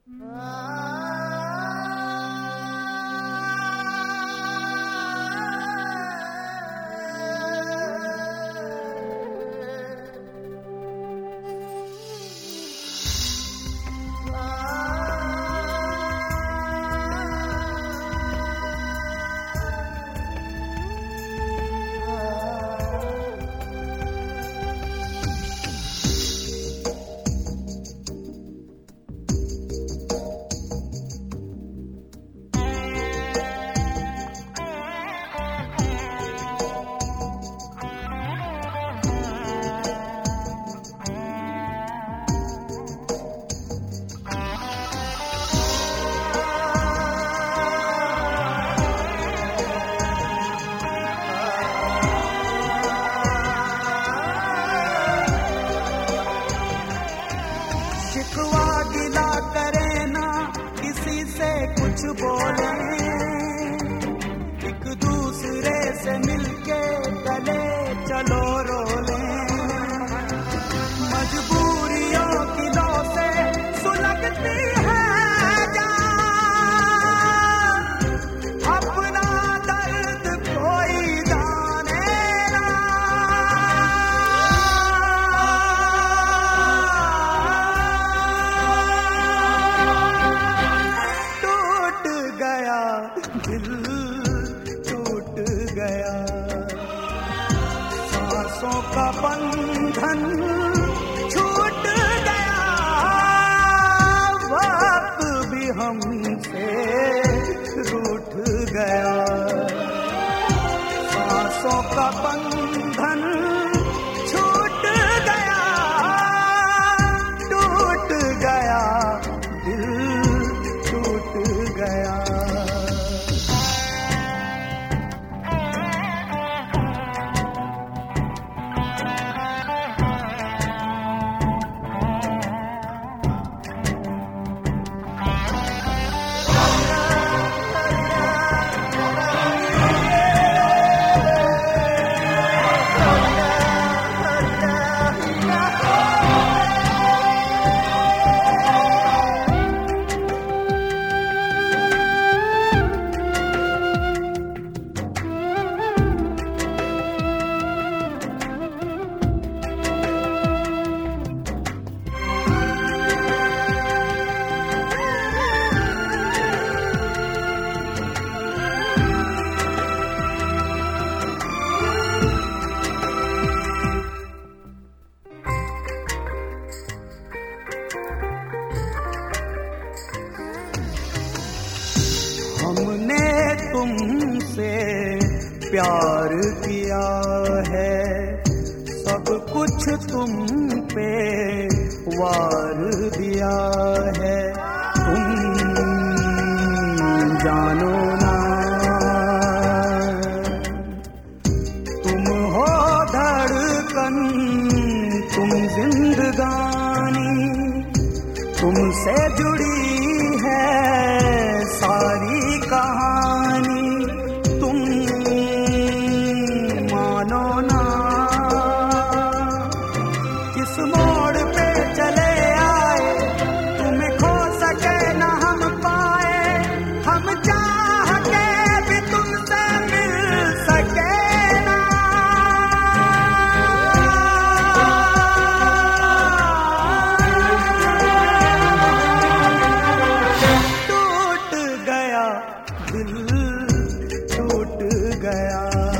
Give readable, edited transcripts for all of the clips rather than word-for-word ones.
कुछ बोले, एक दूसरे से मिलके गले चलो रोले, मजबूरियों की लो से सुलगती है जान, अपना दर्द कोई जाने ना। दिल टूट गया, सांसों का बंधन छूट गया, वक्त भी हमसे रूठ गया, सांसों का बंधन छूट गया, टूट गया, दिल टूट गया। हमने तुमसे प्यार किया है, सब कुछ तुम पे वार दिया है, तुम जानो ना, तुम हो धड़कन, तुम जिंदगानी, तुमसे जुड़ी है सारी कहानी, तुम मानो ना, किस मोड़ पे चले आए, तुम्हें खो सके ना हम पाए, हम चाह के भी तुमसे मिल सके ना। दिल टूट गया।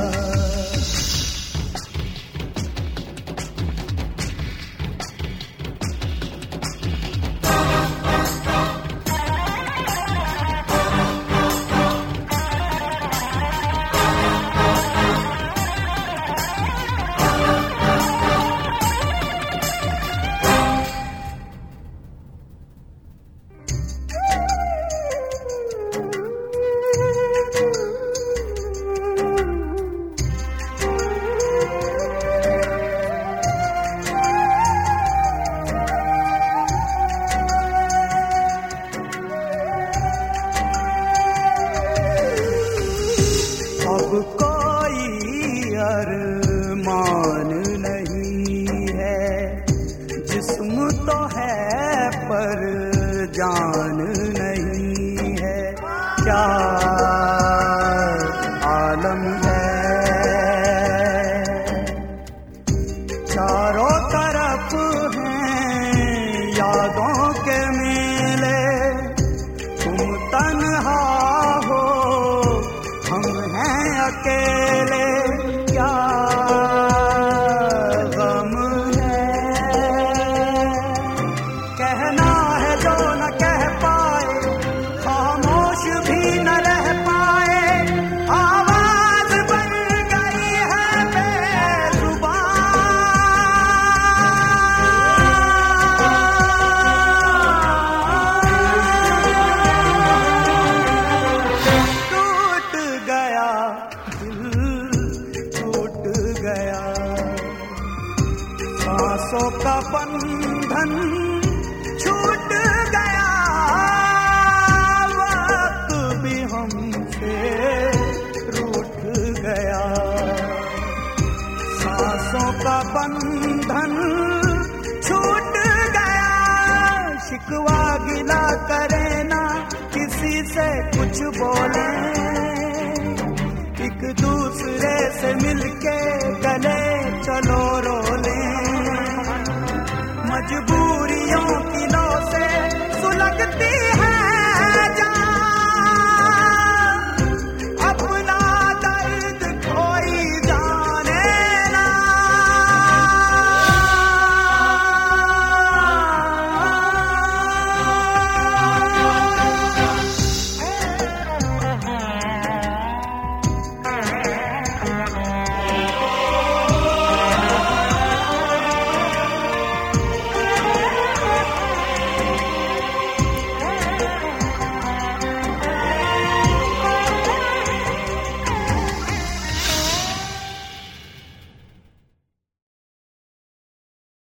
अब कोई अरमान नहीं है, जिस्म तो है पर जान बंधन छूट गया, वक्त भी हमसे रूठ गया। सांसों का बंधन छूट गया, शिकवा गिला करे ना किसी से कुछ बोले, एक दूसरे से मिलके गले चलो रोले। मजबूरियों